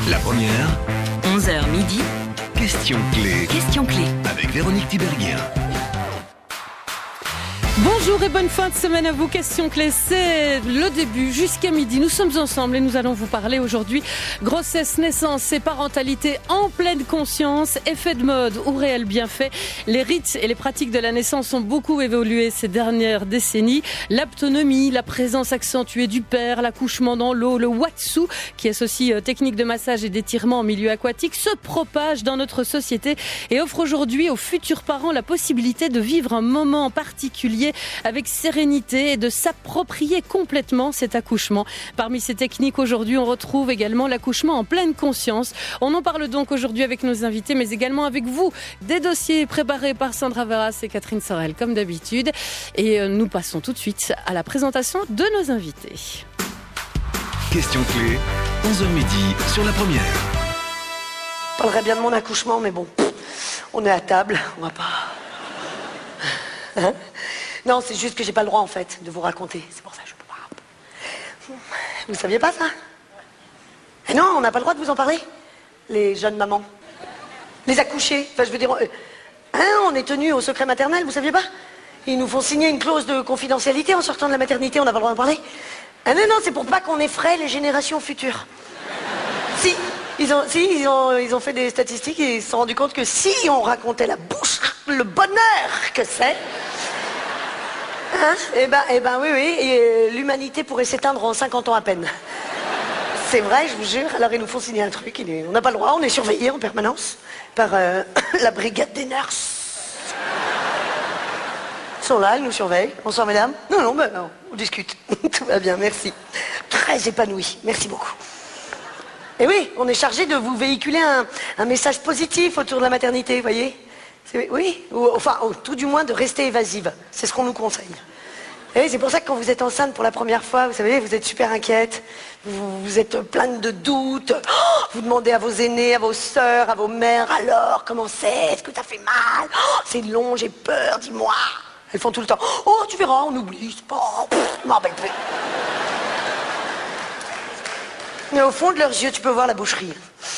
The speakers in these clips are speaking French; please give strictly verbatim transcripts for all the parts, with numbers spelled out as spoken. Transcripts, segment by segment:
La première, onze heures midi, question clé question clé. avec Véronique Tiberghien. Bonjour et bonne fin de semaine à vous. Question clé, c'est le début jusqu'à midi. Nous sommes ensemble et nous allons vous parler aujourd'hui grossesse, naissance et parentalité en pleine conscience, effet de mode ou réel bienfait. Les rites et les pratiques de la naissance ont beaucoup évolué ces dernières décennies. L'aptonomie, la présence accentuée du père, l'accouchement dans l'eau, le watsu qui associe techniques de massage et d'étirement en milieu aquatique se propage dans notre société et offre aujourd'hui aux futurs parents la possibilité de vivre un moment particulier avec sérénité et de s'approprier complètement cet accouchement. Parmi ces techniques, aujourd'hui, on retrouve également l'accouchement en pleine conscience. On en parle donc aujourd'hui avec nos invités, mais également avec vous. Des dossiers préparés par Sandra Verras et Catherine Sorel, comme d'habitude. Et nous passons tout de suite à la présentation de nos invités. Question clé, onze heures midi sur la première. Je parlerais bien de mon accouchement, mais bon, on est à table, on va pas... Hein? Non, c'est juste que j'ai pas le droit en fait de vous raconter. C'est pour ça que je peux pas. Vous saviez pas ça? Et non, on n'a pas le droit de vous en parler. Les jeunes mamans, les accouchés. Enfin, je veux dire, euh, hein, on est tenu au secret maternel. Vous saviez pas? Ils nous font signer une clause de confidentialité en sortant de la maternité. On n'a pas le droit d'en parler. Ah non, non, c'est pour pas qu'on effraie les générations futures. Si, ils ont, si, ils ont, ils ont fait des statistiques et ils se sont rendus compte que si on racontait la bouche, le bonheur que c'est. Hein? Eh ben, eh ben, oui, oui, et euh, l'humanité pourrait s'éteindre en cinquante ans à peine. C'est vrai, je vous jure. Alors, ils nous font signer un truc, il est... on n'a pas le droit, on est surveillés en permanence par euh, la brigade des nurses. Ils sont là, ils nous surveillent. Bonsoir, mesdames. Non, non, ben, non, on discute. Tout va bien, merci. Très épanoui, merci beaucoup. Et oui, on est chargé de vous véhiculer un, un message positif autour de la maternité, vous voyez? Oui, ou, enfin, ou, tout du moins de rester évasive. C'est ce qu'on nous conseille. Et c'est pour ça que quand vous êtes enceinte pour la première fois, vous savez, vous êtes super inquiète, vous, vous êtes pleine de doutes, oh, vous demandez à vos aînés, à vos sœurs, à vos mères, alors, comment c'est? Est-ce que ça fait mal? Oh, c'est long, j'ai peur, dis-moi. Elles font tout le temps, oh, tu verras, on oublie, c'est pas... Pff, je m'en rappelle plus. Mais au fond de leurs yeux, tu peux voir la boucherie.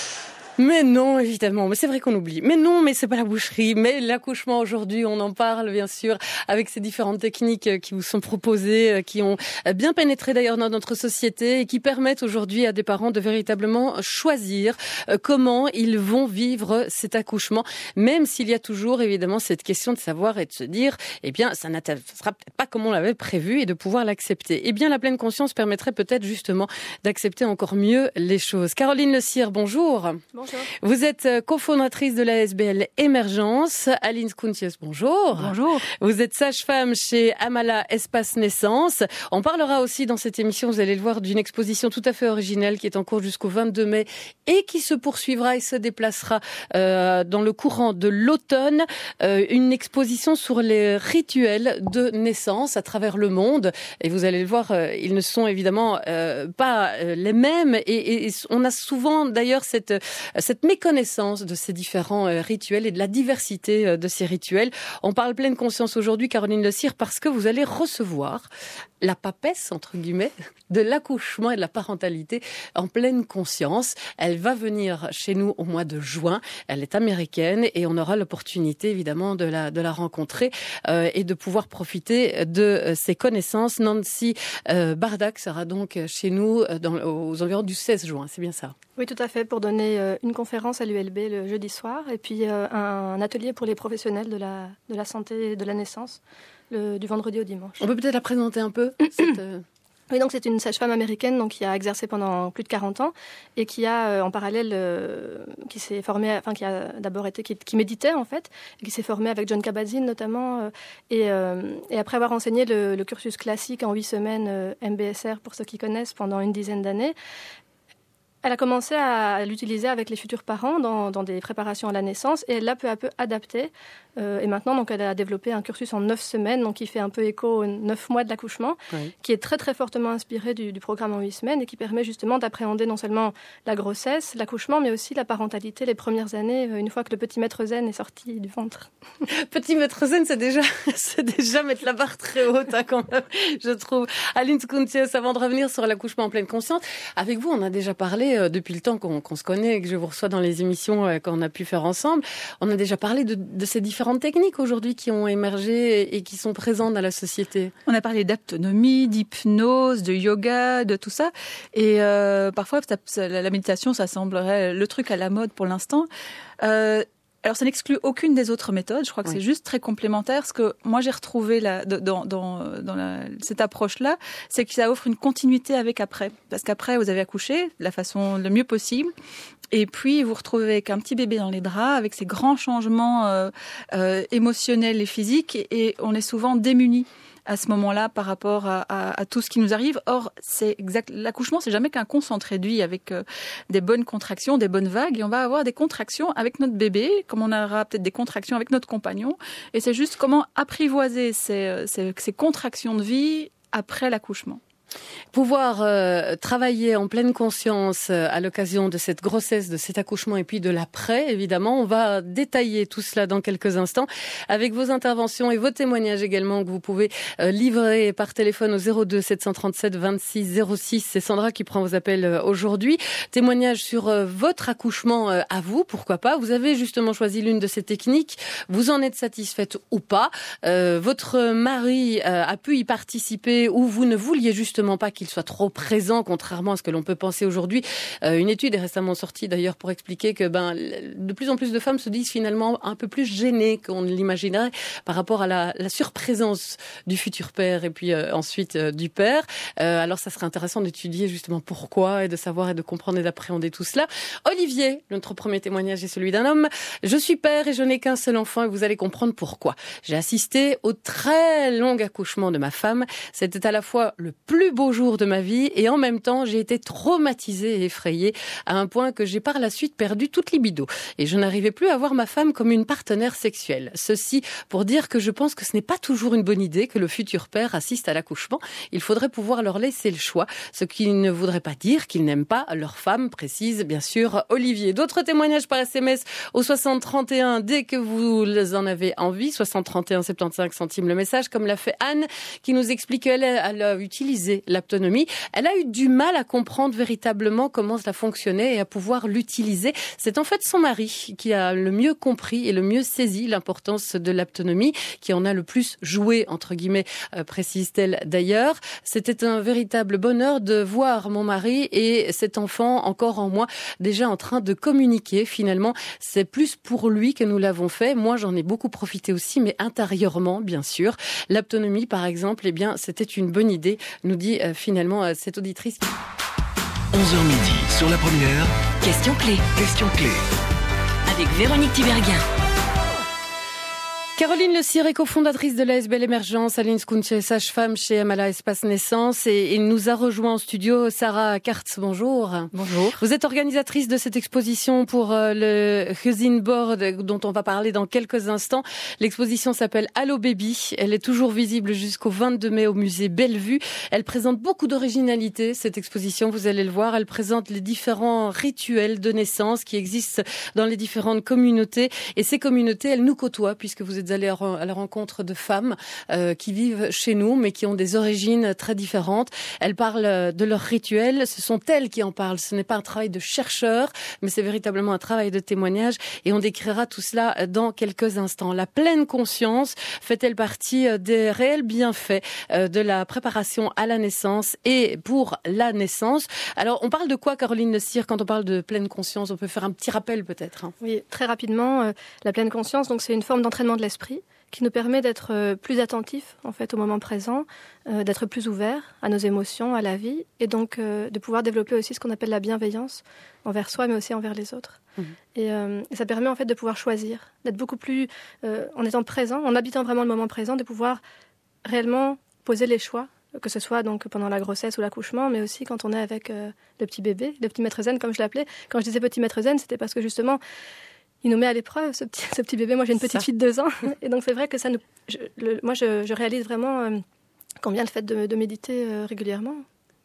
Mais non, évidemment, mais c'est vrai qu'on oublie. Mais non, mais c'est pas la boucherie. Mais l'accouchement aujourd'hui, on en parle bien sûr avec ces différentes techniques qui vous sont proposées, qui ont bien pénétré d'ailleurs dans notre société et qui permettent aujourd'hui à des parents de véritablement choisir comment ils vont vivre cet accouchement, même s'il y a toujours évidemment cette question de savoir et de se dire, eh bien, ça ne sera peut-être pas comme on l'avait prévu et de pouvoir l'accepter. Eh bien, la pleine conscience permettrait peut-être justement d'accepter encore mieux les choses. Caroline Le Sire, bonjour. Bonjour. Vous êtes cofondatrice de l'A S B L Émergence. Aline Skountius, bonjour. Bonjour. Vous êtes sage-femme chez Amala Espace Naissance. On parlera aussi dans cette émission, vous allez le voir, d'une exposition tout à fait originelle qui est en cours jusqu'au vingt-deux mai et qui se poursuivra et se déplacera euh, dans le courant de l'automne. Euh, une exposition sur les rituels de naissance à travers le monde. Et vous allez le voir, euh, ils ne sont évidemment euh, pas euh, les mêmes. Et, et on a souvent d'ailleurs cette... cette méconnaissance de ces différents euh, rituels et de la diversité euh, de ces rituels. On parle pleine conscience aujourd'hui, Caroline Le Sire, parce que vous allez recevoir la papesse, entre guillemets, de l'accouchement et de la parentalité en pleine conscience. Elle va venir chez nous au mois de juin. Elle est américaine et on aura l'opportunité, évidemment, de la, de la rencontrer euh, et de pouvoir profiter de euh, ses connaissances. Nancy euh, Bardak sera donc chez nous euh, dans, aux environs du seize juin. C'est bien ça? Oui, tout à fait, pour donner euh, une conférence à l'U L B le jeudi soir et puis euh, un, un atelier pour les professionnels de la, de la santé et de la naissance le, du vendredi au dimanche. On peut peut-être la présenter un peu cette, euh... Oui, donc c'est une sage-femme américaine donc, qui a exercé pendant plus de quarante ans et qui a euh, en parallèle, euh, qui s'est formée, enfin qui a d'abord été, qui, qui méditait en fait, et qui s'est formée avec John Kabat-Zinn notamment, euh, et, euh, et après avoir enseigné le, le cursus classique en huit semaines euh, M B S R pour ceux qui connaissent pendant une dizaine d'années. Elle a commencé à l'utiliser avec les futurs parents dans, dans des préparations à la naissance et elle l'a peu à peu adapté. Euh, et maintenant, donc, elle a développé un cursus en neuf semaines, donc qui fait un peu écho aux neuf mois de l'accouchement, oui. qui est très très fortement inspiré du, du programme en huit semaines et qui permet justement d'appréhender non seulement la grossesse, l'accouchement, mais aussi la parentalité les premières années, une fois que le petit maître zen est sorti du ventre. Petit maître zen, c'est déjà, c'est déjà mettre la barre très haute, hein, quand même, je trouve. Aline Skountius, avant de revenir sur l'accouchement en pleine conscience, avec vous, on a déjà parlé parlé euh, depuis le temps qu'on, qu'on se connaît et que je vous reçois dans les émissions euh, qu'on a pu faire ensemble. On a déjà parlé de, de ces différentes techniques aujourd'hui qui ont émergé et, et qui sont présentes dans la société. On a parlé d'autonomie, d'hypnose, de yoga, de tout ça. Et euh, parfois, ça, ça, la méditation, ça semblerait le truc à la mode pour l'instant. Euh, Alors, ça n'exclut aucune des autres méthodes. Je crois que oui. c'est juste très complémentaire. Ce que moi, j'ai retrouvé là, dans, dans, dans la, cette approche-là, c'est que ça offre une continuité avec après. Parce qu'après, vous avez accouché de la façon le mieux possible. Et puis, vous vous retrouvez avec un petit bébé dans les draps, avec ces grands changements euh, euh, émotionnels et physiques. Et, et on est souvent démunis à ce moment-là par rapport à, à, à tout ce qui nous arrive. Or, c'est exact. L'accouchement, c'est jamais qu'un concentré réduit avec euh, des bonnes contractions, des bonnes vagues, et on va avoir des contractions avec notre bébé, comme on aura peut-être des contractions avec notre compagnon. Et c'est juste comment apprivoiser ces, ces, ces contractions de vie après l'accouchement. Pouvoir euh, travailler en pleine conscience euh, à l'occasion de cette grossesse, de cet accouchement et puis de l'après, évidemment. On va détailler tout cela dans quelques instants avec vos interventions et vos témoignages également que vous pouvez euh, livrer par téléphone au zéro deux sept cent trente-sept vingt-six zéro six. C'est Sandra qui prend vos appels euh, aujourd'hui. Témoignage sur euh, votre accouchement euh, à vous, pourquoi pas. Vous avez justement choisi l'une de ces techniques. Vous en êtes satisfaite ou pas. Euh, votre mari euh, a pu y participer ou vous ne vouliez justement pas qu'il soit trop présent, contrairement à ce que l'on peut penser aujourd'hui. Euh, une étude est récemment sortie d'ailleurs pour expliquer que ben, de plus en plus de femmes se disent finalement un peu plus gênées qu'on ne l'imaginerait par rapport à la, la surprésence du futur père et puis euh, ensuite euh, du père. Euh, alors ça serait intéressant d'étudier justement pourquoi et de savoir et de comprendre et d'appréhender tout cela. Olivier, notre premier témoignage est celui d'un homme. Je suis père et je n'ai qu'un seul enfant et vous allez comprendre pourquoi. J'ai assisté au très long accouchement de ma femme. C'était à la fois le plus beau jour de ma vie et en même temps j'ai été traumatisée et effrayée à un point que j'ai par la suite perdu toute libido et je n'arrivais plus à voir ma femme comme une partenaire sexuelle. Ceci pour dire que je pense que ce n'est pas toujours une bonne idée que le futur père assiste à l'accouchement. Il faudrait pouvoir leur laisser le choix, ce qui ne voudrait pas dire qu'ils n'aiment pas leur femme, précise bien sûr Olivier. D'autres témoignages par S M S au soixante trente et un dès que vous en avez envie, soixante trente et un soixante-quinze centimes le message, comme l'a fait Anne qui nous explique qu'elle a, elle a utilisé l'autonomie. Elle a eu du mal à comprendre véritablement comment cela fonctionnait et à pouvoir l'utiliser. C'est en fait son mari qui a le mieux compris et le mieux saisi l'importance de l'autonomie, qui en a le plus joué, entre guillemets, euh, précise-t-elle d'ailleurs. C'était un véritable bonheur de voir mon mari et cet enfant encore en moi déjà en train de communiquer. Finalement, c'est plus pour lui que nous l'avons fait. Moi, j'en ai beaucoup profité aussi, mais intérieurement, bien sûr. L'autonomie, par exemple, eh bien, c'était une bonne idée, nous dit euh, finalement euh, cette auditrice. onze heures midi sur la première. Question clé. Question clé. Avec Véronique Tiberghien. Caroline Le Cire est cofondatrice de l'A S B L Émergence, Aline Skounche, sage-femme chez Amala Espace Naissance et il nous a rejoint en studio Sarah Kartz. Bonjour. Bonjour. Vous êtes organisatrice de cette exposition pour le Gezinsbord dont on va parler dans quelques instants. L'exposition s'appelle Allo Baby. Elle est toujours visible jusqu'au vingt-deux mai au musée Bellevue. Elle présente beaucoup d'originalité, cette exposition, vous allez le voir. Elle présente les différents rituels de naissance qui existent dans les différentes communautés et ces communautés, elles nous côtoient puisque vous êtes allés à la rencontre de femmes euh, qui vivent chez nous, mais qui ont des origines très différentes. Elles parlent de leurs rituels. Ce sont elles qui en parlent. Ce n'est pas un travail de chercheur, mais c'est véritablement un travail de témoignage. Et on décrira tout cela dans quelques instants. La pleine conscience fait-elle partie des réels bienfaits euh, de la préparation à la naissance et pour la naissance? Alors, on parle de quoi, Caroline Le Cire, quand on parle de pleine conscience? On peut faire un petit rappel, peut-être. Hein. Oui, très rapidement. Euh, la pleine conscience, donc, c'est une forme d'entraînement de l'esprit qui nous permet d'être plus attentifs en fait au moment présent, euh, d'être plus ouverts à nos émotions, à la vie, et donc euh, de pouvoir développer aussi ce qu'on appelle la bienveillance envers soi, mais aussi envers les autres. Mmh. Et, euh, et ça permet en fait de pouvoir choisir, d'être beaucoup plus, euh, en étant présent, en habitant vraiment le moment présent, de pouvoir réellement poser les choix, que ce soit donc pendant la grossesse ou l'accouchement, mais aussi quand on est avec euh, le petit bébé, le petit maître zen comme je l'appelais. Quand je disais petit maître zen, c'était parce que justement il nous met à l'épreuve, ce petit, ce petit bébé. Moi, j'ai une petite ça. fille de deux ans. Et donc, c'est vrai que ça nous... Je, le, moi, je, je réalise vraiment euh, combien le fait de, de méditer euh, régulièrement,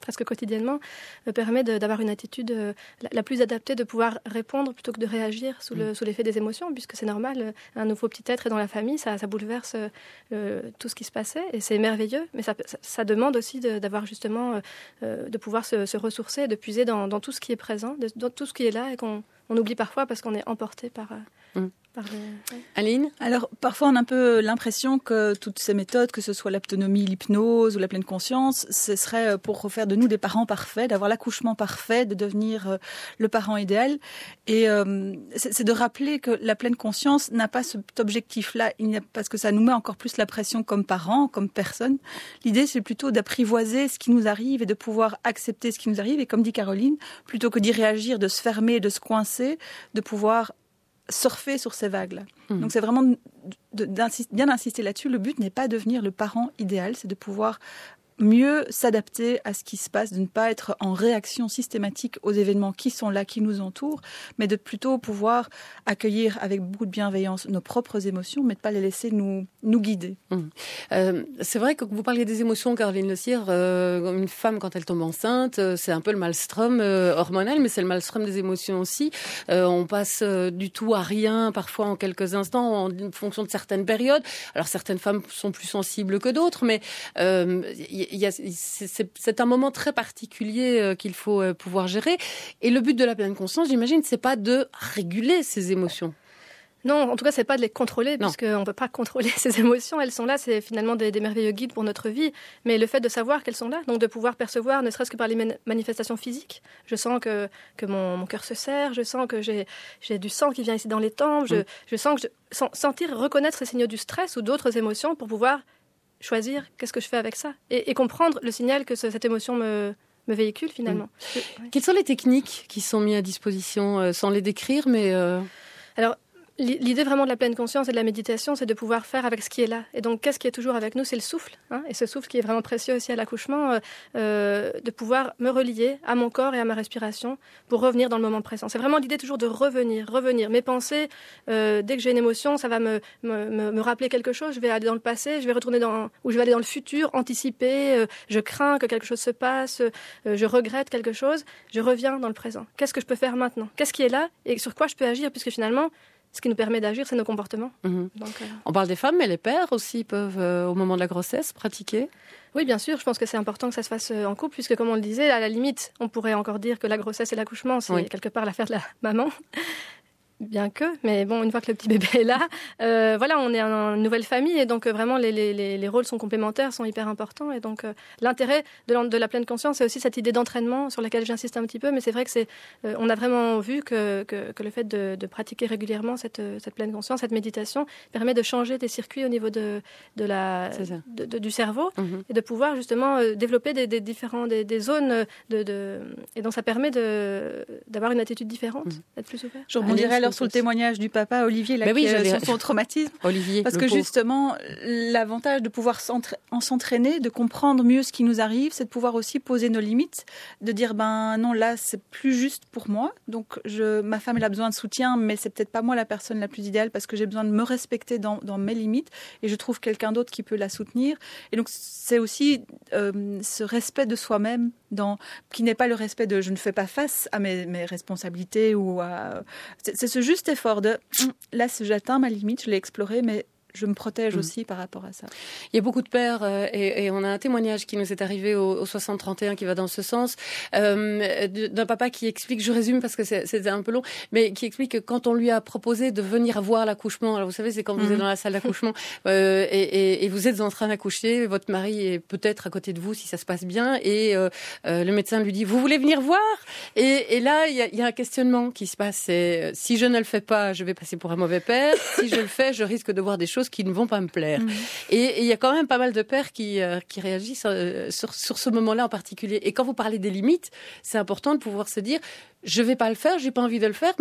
presque quotidiennement, me permet de, d'avoir une attitude euh, la, la plus adaptée, de pouvoir répondre plutôt que de réagir sous, le, sous l'effet des émotions, puisque c'est normal, un nouveau petit être est dans la famille, ça, ça bouleverse euh, tout ce qui se passait, et c'est merveilleux, mais ça, ça, ça demande aussi de, d'avoir justement, euh, de pouvoir se, se ressourcer, de puiser dans, dans tout ce qui est présent, de, dans tout ce qui est là, et qu'on on oublie parfois parce qu'on est emporté par... Euh, mmh. Le... Aline ? Alors, parfois, on a un peu l'impression que toutes ces méthodes, que ce soit l'autonomie, l'hypnose ou la pleine conscience, ce serait pour faire de nous des parents parfaits, d'avoir l'accouchement parfait, de devenir le parent idéal. Et euh, c'est, c'est de rappeler que la pleine conscience n'a pas cet objectif-là, il n'y a, parce que ça nous met encore plus la pression comme parents, comme personne. L'idée, c'est plutôt d'apprivoiser ce qui nous arrive et de pouvoir accepter ce qui nous arrive. Et comme dit Caroline, plutôt que d'y réagir, de se fermer, de se coincer, de pouvoir surfer sur ces vagues-là. Mmh. Donc c'est vraiment de, de, d'insister, bien insister là-dessus. Le but n'est pas de devenir le parent idéal, c'est de pouvoir mieux s'adapter à ce qui se passe, de ne pas être en réaction systématique aux événements qui sont là, qui nous entourent, mais de plutôt pouvoir accueillir avec beaucoup de bienveillance nos propres émotions, mais de ne pas les laisser nous, nous guider. Mmh. Euh, c'est vrai que vous parliez des émotions, Caroline Le Sire, euh, une femme quand elle tombe enceinte, c'est un peu le maelstrom euh, hormonal, mais c'est le maelstrom des émotions aussi. Euh, on passe euh, du tout à rien, parfois en quelques instants, en, en fonction de certaines périodes. Alors certaines femmes sont plus sensibles que d'autres, mais euh, y, Il y a, c'est, c'est, c'est un moment très particulier euh, qu'il faut euh, pouvoir gérer. Et le but de la pleine conscience, j'imagine, c'est pas de réguler ces émotions. Non, en tout cas, c'est pas de les contrôler, puisqu'on ne peut pas contrôler ces émotions. Elles sont là, c'est finalement des, des merveilleux guides pour notre vie. Mais le fait de savoir qu'elles sont là, donc de pouvoir percevoir, ne serait-ce que par les man- manifestations physiques. Je sens que, que mon, mon cœur se serre, je sens que j'ai, j'ai du sang qui vient ici dans les tempes, je, mmh. je sens que je, sentir, reconnaître ces signaux du stress ou d'autres émotions pour pouvoir choisir qu'est-ce que je fais avec ça et, et comprendre le signal que ce, cette émotion me, me véhicule finalement. Mmh. Je, ouais. Quelles sont les techniques qui sont mises à disposition, euh, sans les décrire, mais... Euh... Alors, l'idée vraiment de la pleine conscience et de la méditation, c'est de pouvoir faire avec ce qui est là. Et donc, qu'est-ce qui est toujours avec nous ? C'est le souffle. Hein, et ce souffle qui est vraiment précieux aussi à l'accouchement, euh, euh, de pouvoir me relier à mon corps et à ma respiration pour revenir dans le moment présent. C'est vraiment l'idée toujours de revenir, revenir. Mes pensées, euh, dès que j'ai une émotion, ça va me, me, me, me rappeler quelque chose. Je vais aller dans le passé, je vais retourner dans, ou je vais aller dans le futur, anticiper. Euh, je crains que quelque chose se passe, euh, je regrette quelque chose. Je reviens dans le présent. Qu'est-ce que je peux faire maintenant ? Qu'est-ce qui est là et sur quoi je peux agir ? Puisque finalement, ce qui nous permet d'agir, c'est nos comportements. Mmh. Donc, euh... On parle des femmes, mais les pères aussi peuvent, euh, au moment de la grossesse, pratiquer. Oui, bien sûr. Je pense que c'est important que ça se fasse en couple, puisque, comme on le disait, à la limite, on pourrait encore dire que la grossesse et l'accouchement, c'est oui. quelque part l'affaire de la maman. Bien que, mais bon, une fois que le petit bébé est là, euh, voilà, on est une nouvelle famille et donc euh, vraiment les, les, les rôles sont complémentaires, sont hyper importants et donc euh, l'intérêt de la, de la pleine conscience, c'est aussi cette idée d'entraînement sur laquelle j'insiste un petit peu, mais c'est vrai que c'est, euh, on a vraiment vu que, que, que le fait de, de pratiquer régulièrement cette, cette pleine conscience, cette méditation, permet de changer des circuits au niveau de, de la, de, de, du cerveau mmh. et de pouvoir justement euh, développer des, des différents, des, des zones de, de, et donc ça permet de, d'avoir une attitude différente, mmh. d'être plus ouvert. Je rebondirais sur le témoignage du papa Olivier là, bah oui, qui, euh, sur son traumatisme. Olivier, parce que pauvre. Justement, l'avantage de pouvoir s'entra- s'entraîner, de comprendre mieux ce qui nous arrive, c'est de pouvoir aussi poser nos limites, de dire ben non là c'est plus juste pour moi. Donc je, ma femme elle a besoin de soutien, mais c'est peut-être pas moi la personne la plus idéale parce que j'ai besoin de me respecter dans, dans mes limites et je trouve quelqu'un d'autre qui peut la soutenir. Et donc c'est aussi euh, ce respect de soi-même. Dans, qui n'est pas le respect de je ne fais pas face à mes, mes responsabilités ou à, c'est, c'est ce juste effort de là j'atteins ma limite, je l'ai explorée mais je me protège mmh. aussi par rapport à ça. Il y a beaucoup de pères euh, et, et on a un témoignage qui nous est arrivé au, au soixante trente et un qui va dans ce sens euh, d'un papa qui explique, je résume parce que c'est, c'est un peu long, mais qui explique que quand on lui a proposé de venir voir l'accouchement, alors vous savez c'est quand vous mmh. êtes dans la salle d'accouchement euh, et, et, et vous êtes en train d'accoucher, votre mari est peut-être à côté de vous si ça se passe bien et euh, euh, le médecin lui dit vous voulez venir voir et, et là il y a, y a un questionnement qui se passe, c'est si je ne le fais pas je vais passer pour un mauvais père, si je le fais je risque de voir des choses qui ne vont pas me plaire. Mmh. Et il y a quand même pas mal de pères qui, euh, qui réagissent euh, sur, sur ce moment-là en particulier. Et quand vous parlez des limites, c'est important de pouvoir se dire, je vais pas le faire, j'ai pas envie de le faire, mais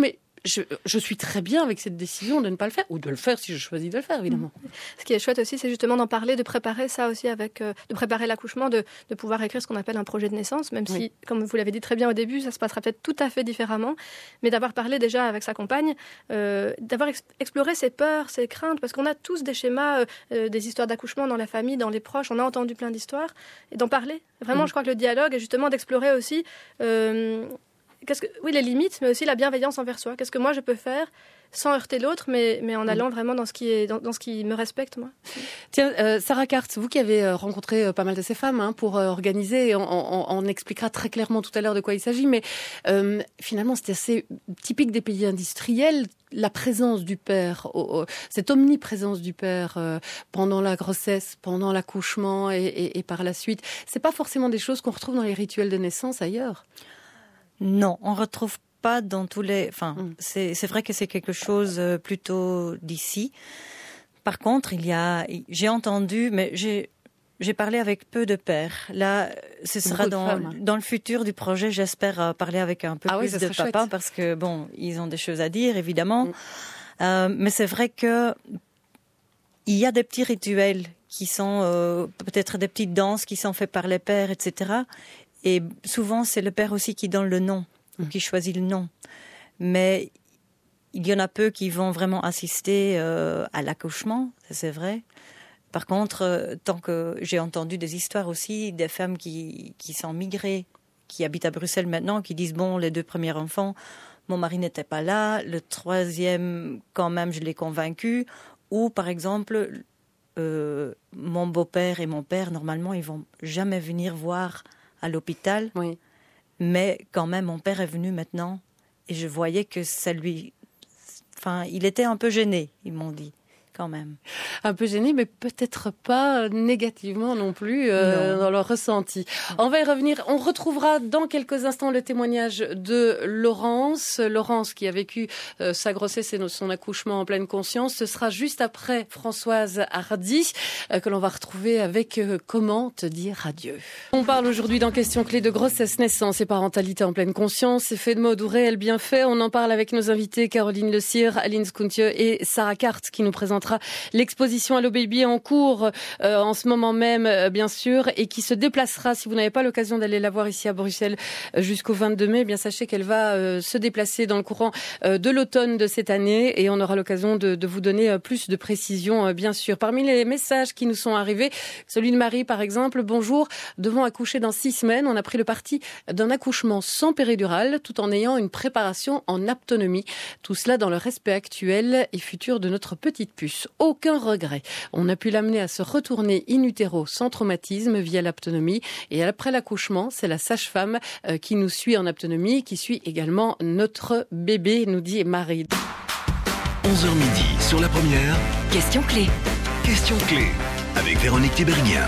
je, je suis très bien avec cette décision de ne pas le faire, ou de le faire si je choisis de le faire, évidemment. Ce qui est chouette aussi, c'est justement d'en parler, de préparer ça aussi, avec, euh, de préparer l'accouchement, de, de pouvoir écrire ce qu'on appelle un projet de naissance, même oui. si, comme vous l'avez dit très bien au début, ça se passera peut-être tout à fait différemment, mais d'avoir parlé déjà avec sa compagne, euh, d'avoir ex- exploré ses peurs, ses craintes, parce qu'on a tous des schémas, euh, euh, des histoires d'accouchement dans la famille, dans les proches, on a entendu plein d'histoires, et d'en parler. Vraiment, mmh. je crois que le dialogue est justement d'explorer aussi... Euh, Qu'est-ce que, oui, les limites, mais aussi la bienveillance envers soi. Qu'est-ce que moi je peux faire sans heurter l'autre, mais, mais en allant vraiment dans ce qui est, dans, dans ce qui me respecte, moi. Tiens, euh, Sarah Carte, vous qui avez rencontré euh, pas mal de ces femmes hein, pour euh, organiser, on, on, on expliquera très clairement tout à l'heure de quoi il s'agit, mais euh, finalement c'est assez typique des pays industriels, la présence du père, oh, oh, cette omniprésence du père euh, pendant la grossesse, pendant l'accouchement et, et, et par la suite. C'est pas forcément des choses qu'on retrouve dans les rituels de naissance ailleurs. Non, on retrouve pas dans tous les... Enfin, mm. c'est, c'est vrai que c'est quelque chose plutôt d'ici. Par contre, il y a... J'ai entendu, mais j'ai, j'ai parlé avec peu de pères. Là, ce sera dans, femmes, hein. dans le futur du projet, j'espère parler avec un peu ah plus oui, de papas, chouette. Parce que, bon, ils ont des choses à dire, évidemment. Mm. Euh, mais c'est vrai que il y a des petits rituels qui sont euh, peut-être des petites danses qui sont faites par les pères, et cetera. Et souvent, c'est le père aussi qui donne le nom, mmh. qui choisit le nom. Mais il y en a peu qui vont vraiment assister euh, à l'accouchement, ça c'est vrai. Par contre, euh, tant que j'ai entendu des histoires aussi, des femmes qui, qui sont migrées, qui habitent à Bruxelles maintenant, qui disent, bon, les deux premiers enfants, mon mari n'était pas là, le troisième, quand même, je l'ai convaincu. Ou, par exemple, euh, mon beau-père et mon père, normalement, ils vont jamais venir voir à l'hôpital, oui. mais quand même, mon père est venu maintenant et je voyais que ça lui... Enfin, il était un peu gêné, ils m'ont dit, quand même. Un peu gêné, mais peut-être pas négativement non plus euh, non. dans leur ressenti. On va y revenir. On retrouvera dans quelques instants le témoignage de Laurence. Laurence qui a vécu euh, sa grossesse et son accouchement en pleine conscience. Ce sera juste après Françoise Hardy euh, que l'on va retrouver avec euh, Comment te dire adieu. On parle aujourd'hui dans Question Clé de grossesse, naissance et parentalité en pleine conscience. Effet de mode ou réel bienfait. On en parle avec nos invités Caroline Le Sire, Aline Skountieu et Sarah Carte qui nous présentent l'exposition Hello Baby en cours euh, en ce moment même, euh, bien sûr, et qui se déplacera, si vous n'avez pas l'occasion d'aller la voir ici à Bruxelles euh, jusqu'au vingt-deux mai, eh bien sachez qu'elle va euh, se déplacer dans le courant euh, de l'automne de cette année et on aura l'occasion de, de vous donner euh, plus de précisions, euh, bien sûr. Parmi les messages qui nous sont arrivés, celui de Marie, par exemple, bonjour, devant accoucher dans six semaines, on a pris le parti d'un accouchement sans péridurale tout en ayant une préparation en aptonomie. Tout cela dans le respect actuel et futur de notre petite puce. Aucun regret. On a pu l'amener à se retourner in utero sans traumatisme via l'aptonomie. Et après l'accouchement, c'est la sage-femme euh, qui nous suit en aptonomie, qui suit également notre bébé, nous dit Marie. onze heures midi sur la première. Question clé. Question clé avec Véronique Tiberghien.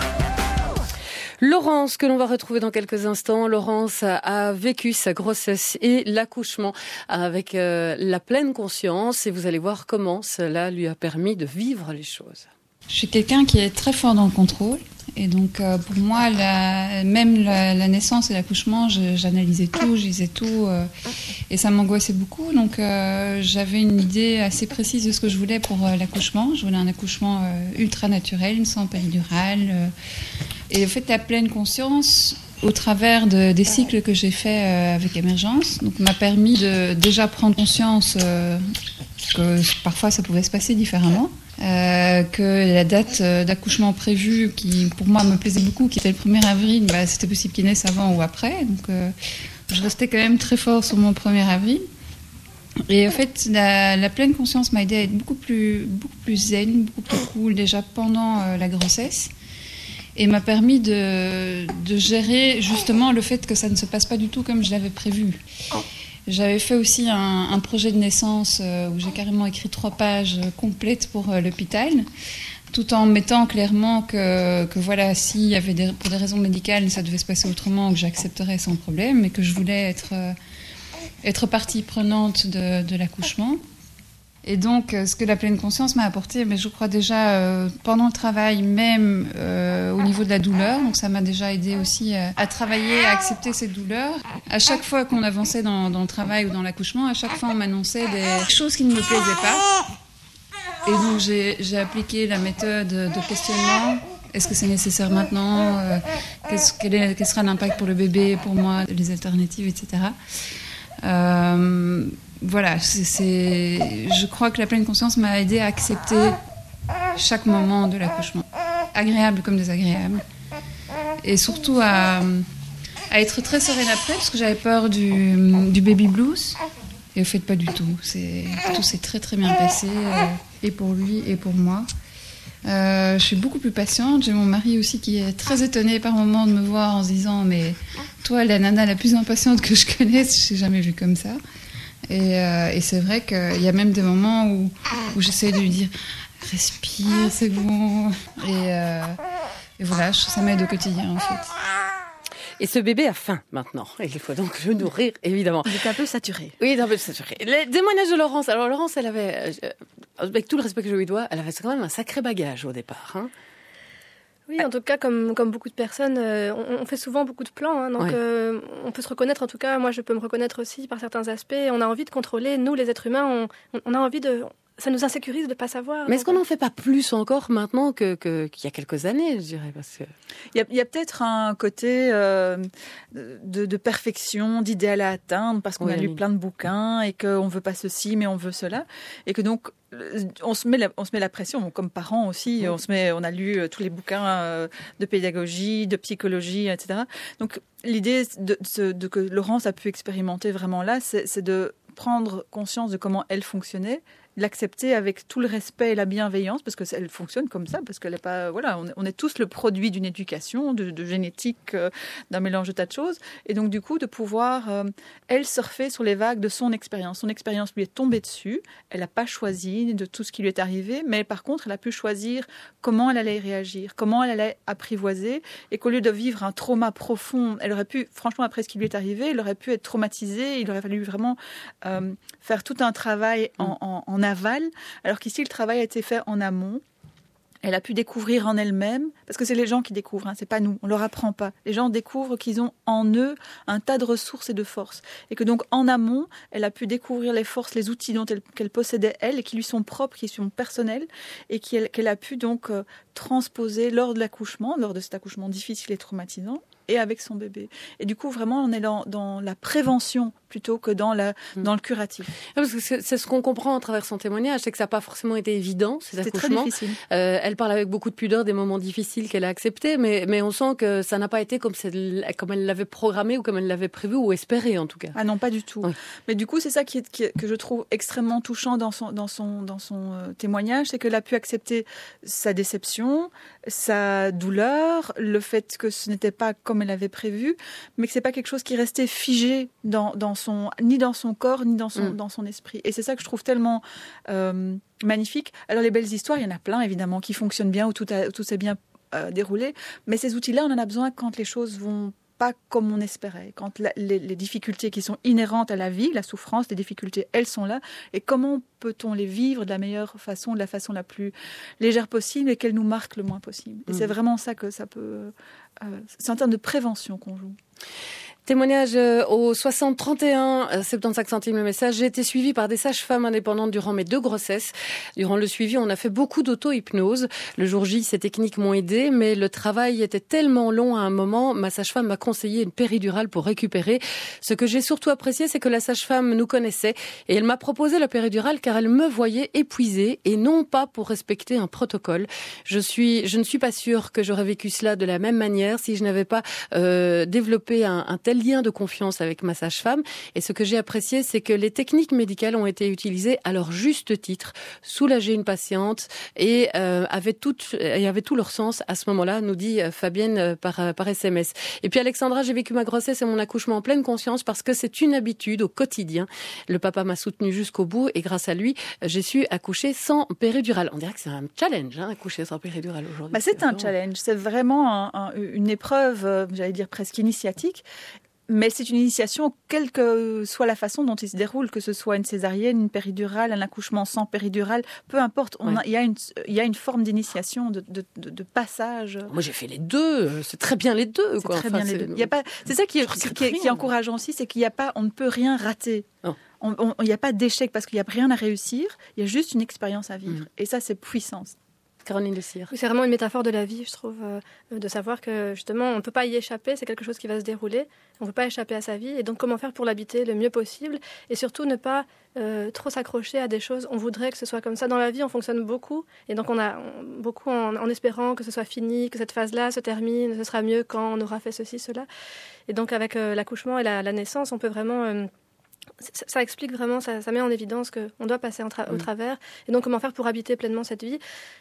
Laurence, que l'on va retrouver dans quelques instants. Laurence a vécu sa grossesse et l'accouchement avec euh, la pleine conscience et vous allez voir comment cela lui a permis de vivre les choses. Je suis quelqu'un qui est très fort dans le contrôle et donc euh, pour moi, la, même la, la naissance et l'accouchement, je, j'analysais tout, je lisais tout euh, et ça m'angoissait beaucoup. Donc euh, j'avais une idée assez précise de ce que je voulais pour euh, l'accouchement. Je voulais un accouchement euh, ultra naturel, sans péridurale. Euh, Et en fait, la pleine conscience, au travers de, des cycles que j'ai faits euh, avec Émergence, donc m'a permis de déjà prendre conscience euh, que parfois ça pouvait se passer différemment, euh, que la date d'accouchement prévue, qui pour moi me plaisait beaucoup, qui était le premier avril, bah, c'était possible qu'il naisse avant ou après. Donc euh, je restais quand même très fort sur mon premier avril. Et en fait, la, la pleine conscience m'a aidé à être beaucoup plus, beaucoup plus zen, beaucoup plus cool déjà pendant euh, la grossesse. Et m'a permis de, de gérer justement le fait que ça ne se passe pas du tout comme je l'avais prévu. J'avais fait aussi un, un projet de naissance où j'ai carrément écrit trois pages complètes pour l'hôpital, tout en mettant clairement que, que voilà, s'il y avait des, pour des raisons médicales, ça devait se passer autrement, que j'accepterais sans problème, mais que je voulais être, être partie prenante de, de l'accouchement. Et donc, ce que la pleine conscience m'a apporté, mais je crois déjà euh, pendant le travail, même euh, au niveau de la douleur. Donc, ça m'a déjà aidé aussi euh, à travailler, à accepter cette douleur. À chaque fois qu'on avançait dans, dans le travail ou dans l'accouchement, à chaque fois on m'annonçait des choses qui ne me plaisaient pas. Et donc, j'ai, j'ai appliqué la méthode de questionnement. Est-ce que c'est nécessaire maintenant euh, qu'est-ce, quel, est, quel sera l'impact pour le bébé, pour moi, les alternatives, et cetera. Euh, Voilà, c'est, c'est, je crois que la pleine conscience m'a aidé à accepter chaque moment de l'accouchement, agréable comme désagréable, et surtout à, à être très sereine après, parce que j'avais peur du, du baby blues, et au fait pas du tout. C'est, tout s'est très très bien passé, euh, et pour lui et pour moi. Euh, je suis beaucoup plus patiente. J'ai mon mari aussi qui est très étonné par moments de me voir en se disant mais toi la nana la plus impatiente que je connaisse, je t'ai jamais vue comme ça. Et, euh, et c'est vrai qu'il y a même des moments où, où j'essaie de lui dire « Respire, c'est bon ». Et, euh, et voilà, ça m'aide au quotidien en fait. Et ce bébé a faim maintenant. Et il faut donc le nourrir, évidemment. Il est un peu saturé. Oui, il est un peu saturé. Les témoignages de Laurence. Alors Laurence, elle avait, avec tout le respect que je lui dois, elle avait quand même un sacré bagage au départ. Hein. Oui, en tout cas, comme, comme beaucoup de personnes, euh, on, on fait souvent beaucoup de plans. Hein, donc, ouais. euh, on peut se reconnaître, en tout cas, moi, je peux me reconnaître aussi par certains aspects. On a envie de contrôler. Nous, les êtres humains, on, on a envie de... Ça nous insécurise de ne pas savoir. Mais est-ce qu'on n'en fait pas plus encore maintenant que, que, qu'il y a quelques années, je dirais parce que... il, y a, il y a peut-être un côté euh, de, de perfection, d'idéal à atteindre, parce qu'on oui, a lu plein de bouquins et qu'on ne veut pas ceci, mais on veut cela. Et que donc, on se met la, on se met la pression, comme parents aussi. Oui. On, se met, on a lu tous les bouquins de pédagogie, de psychologie, et cetera. Donc, l'idée de, de, de, que Laurence a pu expérimenter vraiment là, c'est, c'est de prendre conscience de comment elle fonctionnait, l'accepter avec tout le respect et la bienveillance, parce qu'elle fonctionne comme ça, parce qu'elle est pas, voilà, on est, on est tous le produit d'une éducation, de, de génétique, euh, d'un mélange de tas de choses, et donc du coup de pouvoir, euh, elle, surfer sur les vagues de son expérience. Son expérience lui est tombée dessus, elle n'a pas choisi de tout ce qui lui est arrivé, mais par contre, elle a pu choisir comment elle allait y réagir, comment elle allait apprivoiser, et qu'au lieu de vivre un trauma profond, elle aurait pu, franchement, après ce qui lui est arrivé, elle aurait pu être traumatisée, il aurait fallu vraiment euh, faire tout un travail en, en, en aval, alors qu'ici le travail a été fait en amont. Elle a pu découvrir en elle-même, parce que c'est les gens qui découvrent, hein, c'est pas nous, on leur apprend pas. Les gens découvrent qu'ils ont en eux un tas de ressources et de forces, et que donc en amont, elle a pu découvrir les forces, les outils dont elle, qu'elle possédait elle, et qui lui sont propres, qui sont personnels, et qu'elle, qu'elle a pu donc euh, transposer lors de l'accouchement, lors de cet accouchement difficile et traumatisant, et avec son bébé. Et du coup, vraiment, on est dans, dans la prévention plutôt que dans, la, mmh. dans le curatif. Parce que c'est, c'est ce qu'on comprend à travers son témoignage, c'est que ça n'a pas forcément été évident, ces C'était accouchements. Très difficile. Euh, elle parle avec beaucoup de pudeur des moments difficiles qu'elle a acceptés, mais, mais on sent que ça n'a pas été comme, comme elle l'avait programmé ou comme elle l'avait prévu ou espéré en tout cas. Ah non, pas du tout. Oui. Mais du coup, c'est ça qui est, qui est, que je trouve extrêmement touchant dans son, dans son, dans son euh, témoignage, c'est qu'elle a pu accepter sa déception, sa douleur, le fait que ce n'était pas comme elle avait prévu, mais que c'est pas quelque chose qui restait figé dans, dans son, ni dans son corps, ni dans son, mmh. dans son esprit. Et c'est ça que je trouve tellement euh, magnifique. Alors les belles histoires, il y en a plein évidemment qui fonctionnent bien, où tout, a, tout s'est bien euh, déroulé, mais ces outils-là, on en a besoin quand les choses vont pas comme on espérait, quand la, les, les difficultés qui sont inhérentes à la vie, la souffrance, les difficultés, elles sont là, et comment peut-on les vivre de la meilleure façon, de la façon la plus légère possible, et qu'elles nous marquent le moins possible. Et mmh. c'est vraiment ça que ça peut... Euh, c'est en termes de prévention qu'on joue. Témoignage au soixante trente et un, soixante-quinze centimes le message. J'ai été suivie par des sages-femmes indépendantes durant mes deux grossesses. Durant le suivi, on a fait beaucoup d'auto-hypnose. Le jour J, ces techniques m'ont aidée, mais le travail était tellement long à un moment. Ma sage-femme m'a conseillé une péridurale pour récupérer. Ce que j'ai surtout apprécié, c'est que la sage-femme nous connaissait et elle m'a proposé la péridurale car elle me voyait épuisée et non pas pour respecter un protocole. Je suis, je ne suis pas sûre que j'aurais vécu cela de la même manière si je n'avais pas euh, développé un, un tel lien de confiance avec ma sage-femme. Et ce que j'ai apprécié, c'est que les techniques médicales ont été utilisées à leur juste titre, soulager une patiente et euh, avaient tout, et avaient tout leur sens à ce moment-là, nous dit Fabienne par, par S M S. Et puis Alexandra, j'ai vécu ma grossesse et mon accouchement en pleine conscience parce que c'est une habitude au quotidien. Le papa m'a soutenue jusqu'au bout et grâce à lui, j'ai su accoucher sans péridurale. On dirait que c'est un challenge, hein, accoucher sans péridurale aujourd'hui. Bah, c'est, c'est un vraiment... challenge, c'est vraiment un, un, une épreuve, euh, j'allais dire presque initiatique. Mais c'est une initiation, quelle que soit la façon dont il se déroule, que ce soit une césarienne, une péridurale, un accouchement sans péridurale, peu importe. On Ouais. a, il y a une, il y a une forme d'initiation, de, de, de, de passage. Moi, j'ai fait les deux. C'est très bien les deux. C'est quoi. très Enfin, bien les c'est- deux. Il y a pas, c'est ça qui est, Je regrette qui est, qui est rien. encourageant aussi, c'est qu'il y a pas, on ne peut rien rater. Oh. On- on- Il n'y a pas d'échec parce qu'il n'y a rien à réussir. Il y a juste une expérience à vivre. Mm. Et ça, c'est puissant. Caroline Le Cire. Oui, c'est vraiment une métaphore de la vie, je trouve, euh, de savoir que justement, on ne peut pas y échapper, c'est quelque chose qui va se dérouler, on ne peut pas échapper à sa vie, et donc comment faire pour l'habiter le mieux possible, et surtout ne pas euh, trop s'accrocher à des choses, on voudrait que ce soit comme ça. Dans la vie, on fonctionne beaucoup, et donc on a on- beaucoup en, en espérant que ce soit fini, que cette phase-là se termine, ce sera mieux quand on aura fait ceci, cela. Et donc avec euh, l'accouchement et la, la naissance, on peut vraiment... euh, ça, ça explique vraiment, ça, ça met en évidence qu'on doit passer en tra- au Mm. travers, et donc comment faire pour habiter pleinement cette vie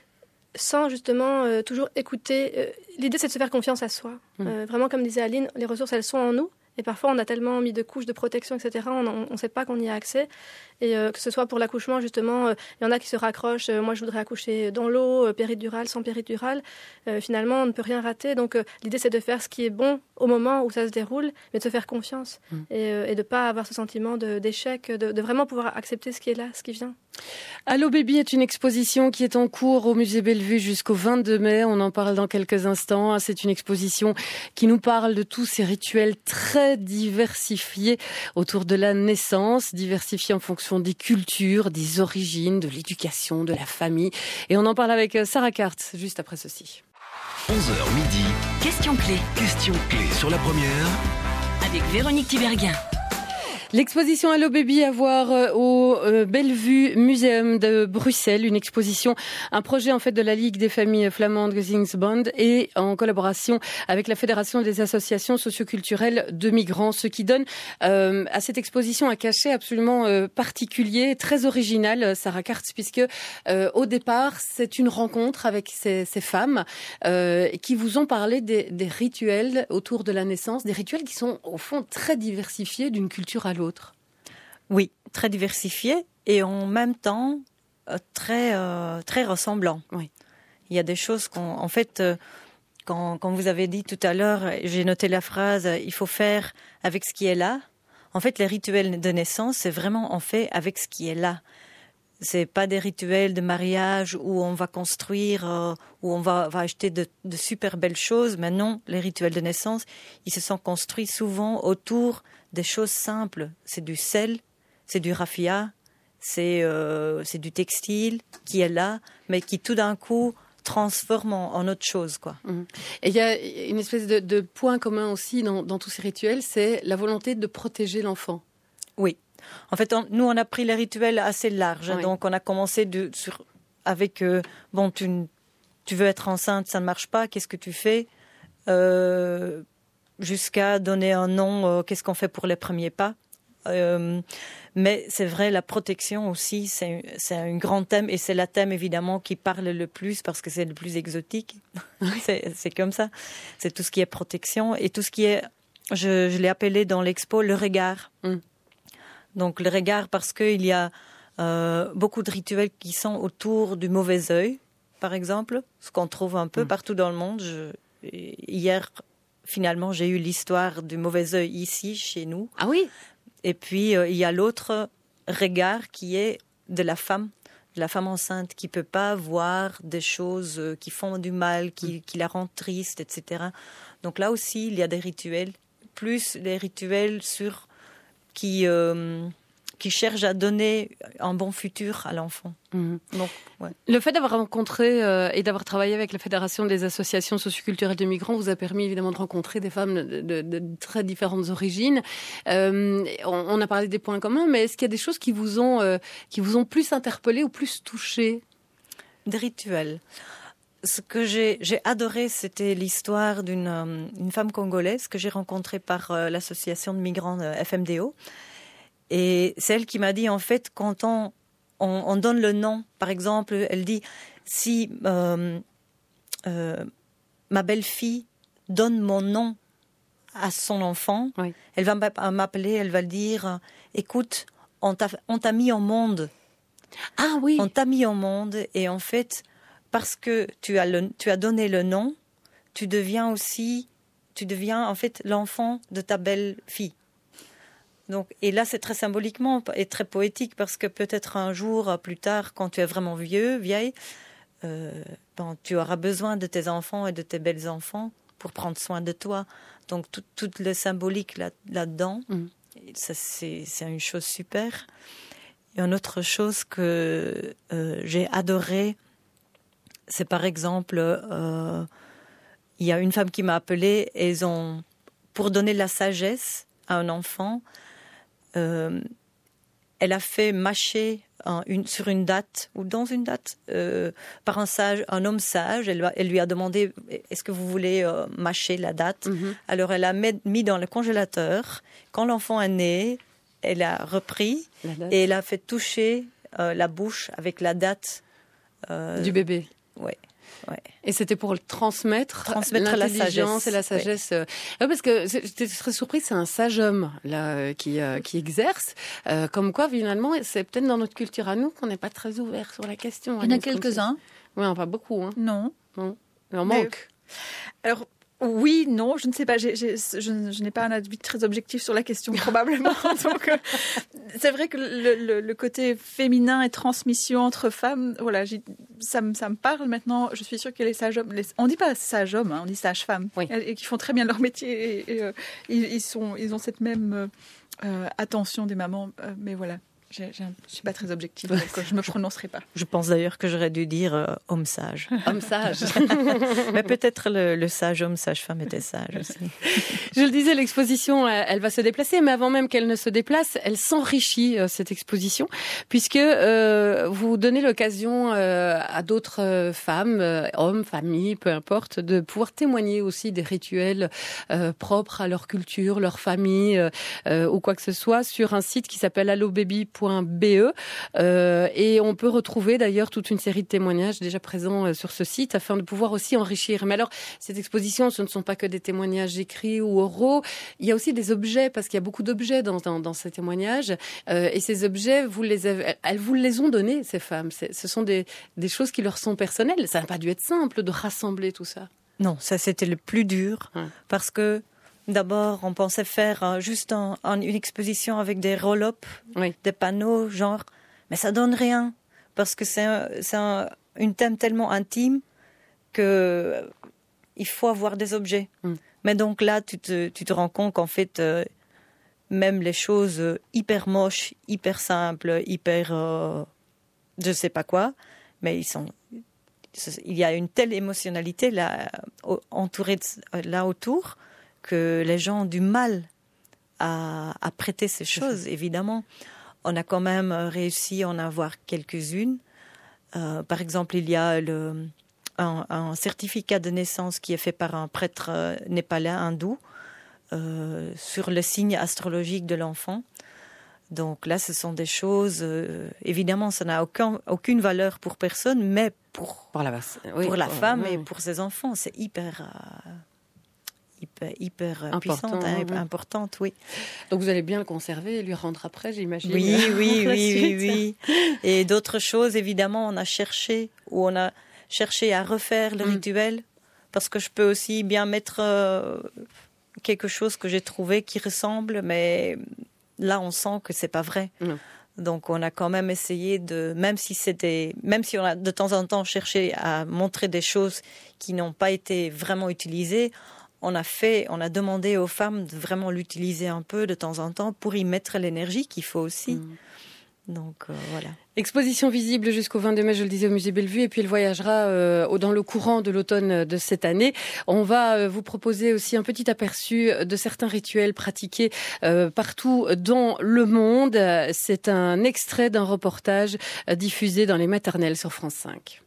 sans justement euh, toujours écouter. Euh, l'idée, c'est de se faire confiance à soi. Mm. Euh, vraiment, comme disait Aline, les ressources, elles sont en nous. Et parfois, on a tellement mis de couches de protection, et cetera, on ne sait pas qu'on y a accès. Et euh, que ce soit pour l'accouchement, justement, il euh, y en a qui se raccrochent. Euh, moi, je voudrais accoucher dans l'eau, euh, péridurale, sans péridurale. Euh, finalement, on ne peut rien rater. Donc, euh, l'idée, c'est de faire ce qui est bon au moment où ça se déroule, mais de se faire confiance. Mm. Et, euh, et de ne pas avoir ce sentiment de, d'échec, de, de vraiment pouvoir accepter ce qui est là, ce qui vient. Allo Baby est une exposition qui est en cours au musée Bellevue jusqu'au vingt-deux mai. On en parle dans quelques instants. C'est une exposition qui nous parle de tous ces rituels très diversifiés autour de la naissance, diversifiés en fonction des cultures, des origines, de l'éducation, de la famille. Et on en parle avec Sarah Cart juste après ceci. onze heures midi, Question clé question clé sur la première. avec Véronique Tiberghien. L'exposition Allo Baby à voir euh, au euh, Bellevue Museum de Bruxelles, une exposition, un projet en fait de la Ligue des familles flamandes Gezinsbond et en collaboration avec la Fédération des associations socioculturelles de migrants, ce qui donne euh, à cette exposition un cachet absolument euh, particulier, très original, Sarah Kartz, puisque euh, au départ c'est une rencontre avec ces, ces femmes euh, qui vous ont parlé des, des rituels autour de la naissance, des rituels qui sont au fond très diversifiés d'une culture à l'autre. Oui, très diversifié et en même temps euh, très euh, très ressemblant. Oui. Il y a des choses qu'on, en fait, euh, quand, quand vous avez dit tout à l'heure, j'ai noté la phrase euh, il faut faire avec ce qui est là. En fait, les rituels de naissance, c'est vraiment on fait avec ce qui est là. C'est pas des rituels de mariage où on va construire, euh, où on va, va acheter de, de super belles choses. Mais non, les rituels de naissance, ils se sont construits souvent autour des choses simples. C'est du sel, c'est du raffia, c'est euh, c'est du textile qui est là, mais qui tout d'un coup transforme en, en autre chose, quoi. Et il y a une espèce de, de point commun aussi dans, dans tous ces rituels, c'est la volonté de protéger l'enfant. Oui. En fait, on, nous, on a pris les rituels assez larges. Oui. Donc, on a commencé de, sur, avec, euh, bon, tu, tu veux être enceinte, ça ne marche pas, qu'est-ce que tu fais euh, jusqu'à donner un nom, euh, qu'est-ce qu'on fait pour les premiers pas euh, mais c'est vrai, la protection aussi, c'est, c'est un grand thème et c'est le thème évidemment qui parle le plus parce que c'est le plus exotique. c'est, c'est comme ça. C'est tout ce qui est protection et tout ce qui est, je, je l'ai appelé dans l'expo, le regard. Mm. Donc le regard parce qu'il y a euh, beaucoup de rituels qui sont autour du mauvais œil, par exemple, ce qu'on trouve un peu mm. partout dans le monde. Je, hier, finalement, j'ai eu l'histoire du mauvais œil ici, chez nous. Ah oui. Et puis, euh, il y a l'autre regard qui est de la femme, de la femme enceinte, qui ne peut pas voir des choses euh, qui font du mal, qui, qui la rendent triste, et cetera. Donc là aussi, il y a des rituels, plus les rituels sur, qui, euh, qui cherchent à donner un bon futur à l'enfant. Mmh. Donc, ouais. Le fait d'avoir rencontré euh, et d'avoir travaillé avec la Fédération des associations socioculturelles de migrants vous a permis évidemment de rencontrer des femmes de, de, de très différentes origines. Euh, on, on a parlé des points communs, mais est-ce qu'il y a des choses qui vous ont, euh, qui vous ont plus interpellé ou plus touché? Des rituels. Ce que j'ai, j'ai adoré, c'était l'histoire d'une euh, une femme congolaise que j'ai rencontrée par euh, l'association de migrants euh, F M D O. Et c'est elle qui m'a dit, en fait, quand on, on, on donne le nom, par exemple, elle dit, si euh, euh, ma belle-fille donne mon nom à son enfant, oui. elle va m'appeler, elle va dire, écoute, on t'a, on t'a mis au monde. Ah oui. On t'a mis au monde et en fait, parce que tu as, le, tu as donné le nom, tu deviens aussi, tu deviens en fait l'enfant de ta belle-fille. Donc, et là, c'est très symboliquement et très poétique parce que peut-être un jour, plus tard, quand tu es vraiment vieux, vieille, euh, bon, tu auras besoin de tes enfants et de tes belles-enfants pour prendre soin de toi. Donc, tout, tout le symbolique là, là-dedans, mmh. ça, c'est, c'est une chose super. Et une autre chose que euh, j'ai adorée, c'est par exemple, euh, il y a une femme qui m'a appelée et ils ont, pour donner de la sagesse à un enfant, Euh, elle a fait mâcher un, une, sur une date ou dans une date euh, par un sage, un homme sage. Elle, elle lui a demandé est-ce que vous voulez euh, mâcher la date. Mm-hmm. Alors elle a met, mis dans le congélateur. Quand l'enfant est né, elle a repris et elle a fait toucher euh, la bouche avec la date euh, du bébé. Ouais. Ouais. Et c'était pour le transmettre, transmettre l'intelligence la et la sagesse. Ouais. Euh, parce que j'étais très surprise, c'est un sage homme là qui euh, qui exerce. Euh, comme quoi, finalement, c'est peut-être dans notre culture à nous qu'on n'est pas très ouvert sur la question. Il y en a quelques-uns. Oui, pas beaucoup. Hein. Non. Non. Il en manque. Mais, alors. Oui, non, je ne sais pas. J'ai, j'ai, je, je n'ai pas un avis très objectif sur la question, probablement. Donc, euh, c'est vrai que le, le, le côté féminin et transmission entre femmes, voilà, j'ai, ça, me, ça me parle maintenant. Je suis sûre que les sages-hommes, les, on ne dit pas sages-hommes, hein, on dit sages-femmes, oui. et, et qui font très bien leur métier. Et, et, euh, ils, ils, sont, ils ont cette même euh, attention des mamans. Euh, mais voilà. Je ne suis pas très objective, donc je ne me prononcerai pas. Je pense d'ailleurs que j'aurais dû dire euh, homme sage. Homme sage. Mais peut-être le, le sage homme, sage femme était sage aussi. Je le disais, l'exposition, elle va se déplacer, mais avant même qu'elle ne se déplace, elle s'enrichit, cette exposition, puisque euh, vous donnez l'occasion euh, à d'autres femmes, euh, hommes, familles, peu importe, de pouvoir témoigner aussi des rituels euh, propres à leur culture, leur famille, euh, ou quoi que ce soit, sur un site qui s'appelle allo baby point be euh, et on peut retrouver d'ailleurs toute une série de témoignages déjà présents euh, sur ce site afin de pouvoir aussi enrichir. Mais alors, cette exposition, ce ne sont pas que des témoignages écrits ou oraux, il y a aussi des objets, parce qu'il y a beaucoup d'objets dans, dans, dans ces témoignages, euh, et ces objets, vous les avez, elles vous les ont donnés, ces femmes. C'est, ce sont des, des choses qui leur sont personnelles. Ça n'a pas dû être simple de rassembler tout ça. Non, ça c'était le plus dur, ouais. Parce que d'abord, on pensait faire euh, juste un, un, une exposition avec des roll-up, oui. Des panneaux, genre, mais ça donne rien, parce que c'est, un, c'est un, une thème tellement intime que il faut avoir des objets. Mm. Mais donc là, tu te, tu te rends compte qu'en fait, euh, même les choses hyper moches, hyper simples, hyper, euh, je sais pas quoi, mais ils sont, il y a une telle émotionnalité là, entourée de, là autour, que les gens ont du mal à, à prêter ces choses, évidemment. On a quand même réussi à en avoir quelques-unes. Euh, par exemple, il y a le, un, un certificat de naissance qui est fait par un prêtre népalais hindou euh, sur le signe astrologique de l'enfant. Donc là, ce sont des choses... Euh, évidemment, ça n'a aucun, aucune valeur pour personne, mais pour, pour la, oui, pour la pour, femme oui, et oui. pour ses enfants, c'est hyper... Euh, hyper, hyper Important, puissante, hein, oui. importante, oui. Donc vous allez bien le conserver et lui rendre après, j'imagine. Oui, oui, oui, oui, oui. Et d'autres choses, évidemment, on a cherché, ou on a cherché à refaire le mm. rituel, parce que je peux aussi bien mettre euh, quelque chose que j'ai trouvé qui ressemble, mais là, on sent que c'est pas vrai. Mm. Donc, on a quand même essayé de, même si c'était, même si on a de temps en temps cherché à montrer des choses qui n'ont pas été vraiment utilisées, on a fait, on a demandé aux femmes de vraiment l'utiliser un peu de temps en temps pour y mettre l'énergie qu'il faut aussi. Mmh. Donc euh, voilà. Exposition visible jusqu'au vingt-deux mai, je le disais, au musée Bellevue, et puis elle voyagera euh, dans le courant de l'automne de cette année. On va euh, vous proposer aussi un petit aperçu de certains rituels pratiqués euh, partout dans le monde. C'est un extrait d'un reportage euh, diffusé dans les maternelles sur France cinq.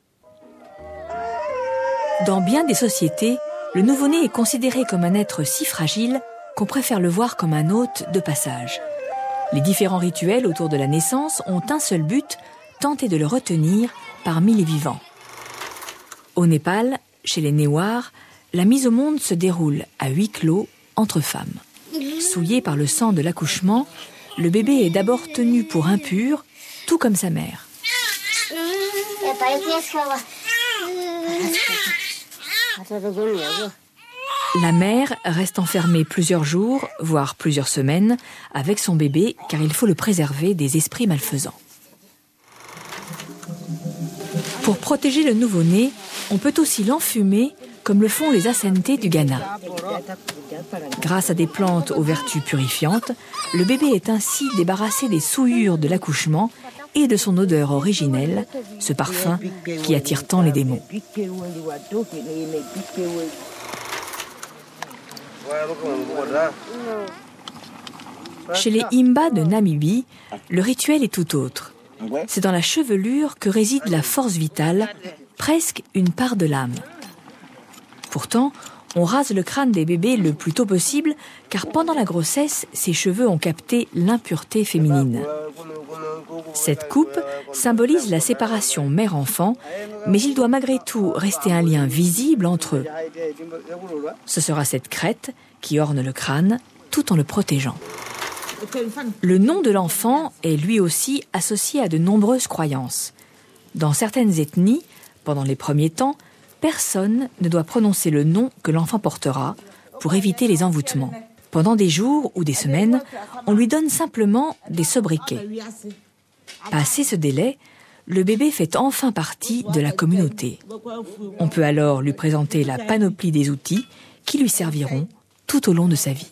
Dans bien des sociétés, le nouveau-né est considéré comme un être si fragile qu'on préfère le voir comme un hôte de passage. Les différents rituels autour de la naissance ont un seul but, tenter de le retenir parmi les vivants. Au Népal, chez les Newars, la mise au monde se déroule à huis clos entre femmes. Souillé par le sang de l'accouchement, le bébé est d'abord tenu pour impur, tout comme sa mère. La mère reste enfermée plusieurs jours, voire plusieurs semaines, avec son bébé, car il faut le préserver des esprits malfaisants. Pour protéger le nouveau-né, on peut aussi l'enfumer, comme le font les Asante du Ghana. Grâce à des plantes aux vertus purifiantes, le bébé est ainsi débarrassé des souillures de l'accouchement et de son odeur originelle, ce parfum qui attire tant les démons. Chez les Imba de Namibie, le rituel est tout autre. C'est dans la chevelure que réside la force vitale, presque une part de l'âme. Pourtant, on rase le crâne des bébés le plus tôt possible, car pendant la grossesse, ces cheveux ont capté l'impureté féminine. Cette coupe symbolise la séparation mère-enfant, mais il doit malgré tout rester un lien visible entre eux. Ce sera cette crête qui orne le crâne, tout en le protégeant. Le nom de l'enfant est lui aussi associé à de nombreuses croyances. Dans certaines ethnies, pendant les premiers temps, personne ne doit prononcer le nom que l'enfant portera pour éviter les envoûtements. Pendant des jours ou des semaines, on lui donne simplement des sobriquets. Passé ce délai, le bébé fait enfin partie de la communauté. On peut alors lui présenter la panoplie des outils qui lui serviront tout au long de sa vie.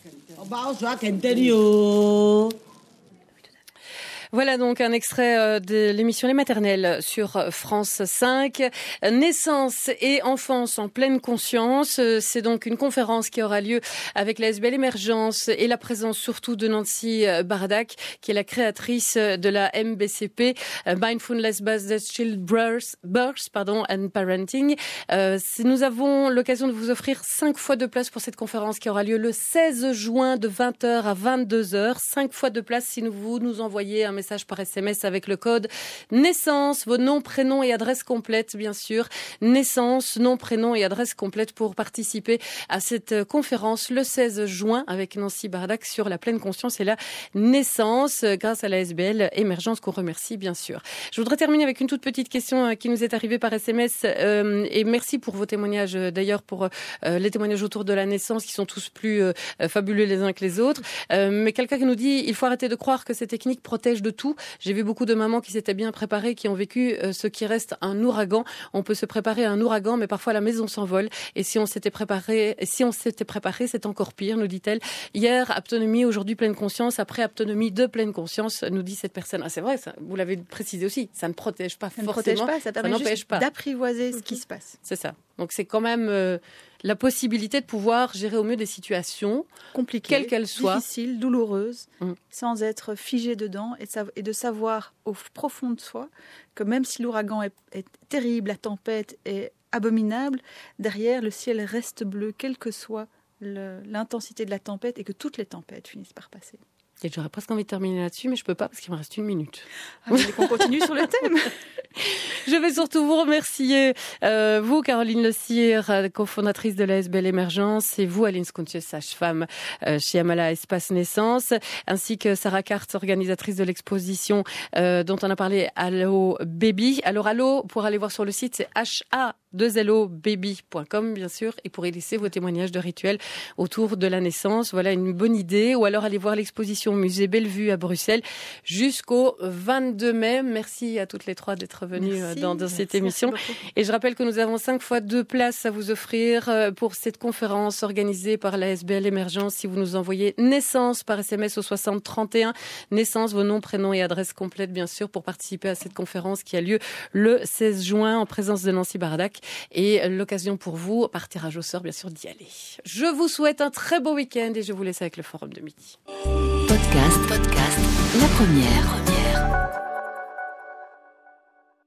Voilà donc un extrait de l'émission Les Maternelles sur France cinq. Naissance et enfance en pleine conscience. C'est donc une conférence qui aura lieu avec la S B L Émergence et la présence surtout de Nancy Bardak, qui est la créatrice de la M B C P, Mindfulness Based Childbirth Birth, pardon, and Parenting. Euh, nous avons l'occasion de vous offrir cinq fois de place pour cette conférence qui aura lieu le seize juin de vingt heures à vingt-deux heures. Cinq fois de place si vous nous envoyez un message par S M S avec le code naissance, vos noms, prénoms et adresse complète, bien sûr. Naissance, nom, prénom et adresse complète pour participer à cette conférence le seize juin avec Nancy Bardak sur la pleine conscience et la naissance grâce à la S B L Émergence qu'on remercie, bien sûr. Je voudrais terminer avec une toute petite question qui nous est arrivée par S M S euh, et merci pour vos témoignages d'ailleurs pour euh, les témoignages autour de la naissance qui sont tous plus euh, fabuleux les uns que les autres. Euh, mais quelqu'un qui nous dit il faut arrêter de croire que ces techniques protègent de tout. J'ai vu beaucoup de mamans qui s'étaient bien préparées, qui ont vécu euh, ce qui reste un ouragan. On peut se préparer à un ouragan, mais parfois la maison s'envole. Et si on s'était préparé, si on s'était préparé, c'est encore pire, nous dit-elle. Hier, autonomie, aujourd'hui pleine conscience. Après, autonomie de pleine conscience, nous dit cette personne. Ah, c'est vrai, ça, vous l'avez précisé aussi. Ça ne protège pas ça forcément. Ne protège pas, ça permet ça juste pas. d'apprivoiser ce qui se passe. C'est ça. Donc c'est quand même euh, la possibilité de pouvoir gérer au mieux des situations compliquées, quelles qu'elles soient, difficiles, douloureuses, mmh. sans être figé dedans et de, sav- et de savoir au profond de soi que même si l'ouragan est, est terrible, la tempête est abominable, derrière le ciel reste bleu, quelle que soit le, l'intensité de la tempête et que toutes les tempêtes finissent par passer. Et j'aurais presque envie de terminer là-dessus, mais je peux pas parce qu'il me reste une minute. Ah, vous voulez qu'on continue sur le thème? Je vais surtout vous remercier, euh, vous, Caroline Le Cire, cofondatrice de la S B L Émergence, et vous, Aline Sconcieux, sage-femme euh, chez Amala Espace Naissance, ainsi que Sarah Carte, organisatrice de l'exposition euh, dont on a parlé, Allo Baby. Alors, Allo, pour aller voir sur le site, c'est H A deux L O baby point com, bien sûr, et pour y laisser vos témoignages de rituels autour de la naissance. Voilà une bonne idée. Ou alors, allez voir l'exposition au musée Bellevue à Bruxelles jusqu'au vingt-deux mai. Merci à toutes les trois d'être venues merci, dans, dans cette merci, émission. Merci et je rappelle que nous avons cinq fois deux places à vous offrir pour cette conférence organisée par la S B L Émergence. Si vous nous envoyez naissance par S M S au soixante trente et un, naissance, vos noms, prénoms et adresse complète, bien sûr, pour participer à cette conférence qui a lieu le seize juin en présence de Nancy Bardak. Et l'occasion pour vous, par tirage au sort, bien sûr, d'y aller. Je vous souhaite un très beau week-end et je vous laisse avec le Forum de midi. Podcast, podcast, la première.